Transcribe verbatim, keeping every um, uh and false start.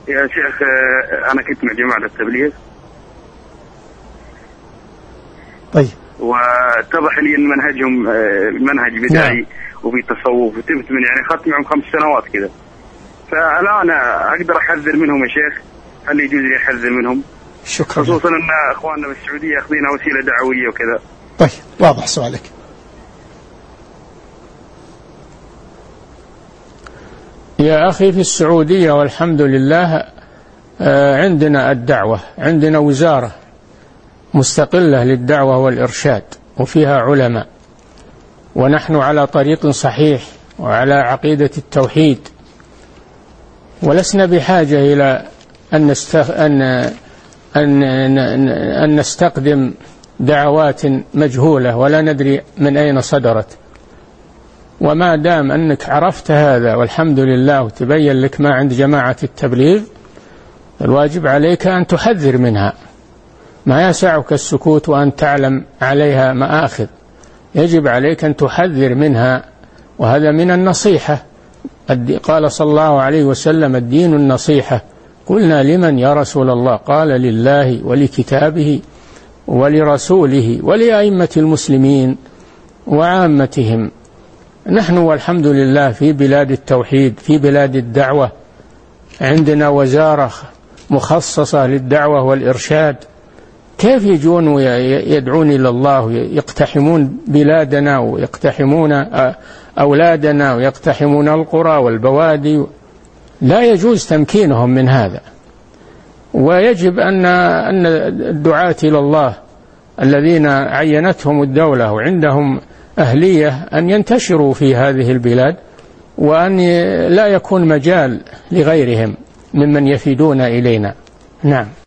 يا شيخ أنا كنت مع جماعة التبليغ. طيب. واتضح لي أن منهجهم منهج بدعي. نعم. وفي تصوف وتبت من يعني أخذت معهم خمس سنوات كذا. فالآن أقدر أحذر منهم يا شيخ؟ هل يجوز لي أحذر منهم؟ شكرا. خصوصا أن أخواننا بالسعودية يأخذينها وسيلة دعوية وكذا. طيب واضح سؤالك. يا أخي في السعودية والحمد لله عندنا الدعوة، عندنا وزارة مستقلة للدعوة والإرشاد وفيها علماء، ونحن على طريق صحيح وعلى عقيدة التوحيد، ولسنا بحاجة إلى أن نستخ... أن... أن... أن نستقدم دعوات مجهولة ولا ندري من أين صدرت. وما دام أنك عرفت هذا والحمد لله وتبين لك ما عند جماعة التبليغ، الواجب عليك أن تحذر منها. ما يسعك السكوت وأن تعلم عليها مآخذ، يجب عليك أن تحذر منها، وهذا من النصيحة. قال صلى الله عليه وسلم: الدين النصيحة. قلنا: لمن يا رسول الله؟ قال: لله ولكتابه ولرسوله ولأئمة المسلمين وعامتهم. نحن والحمد لله في بلاد التوحيد، في بلاد الدعوة، عندنا وزارة مخصصة للدعوة والإرشاد. كيف يجون ويدعون إلى الله ويقتحمون بلادنا ويقتحمون أولادنا ويقتحمون القرى والبوادي؟ لا يجوز تمكينهم من هذا. ويجب أن أن الدعاة إلى الله الذين عينتهم الدولة وعندهم أهلية أن ينتشروا في هذه البلاد، وأن لا يكون مجال لغيرهم ممن يفيدون إلينا. نعم.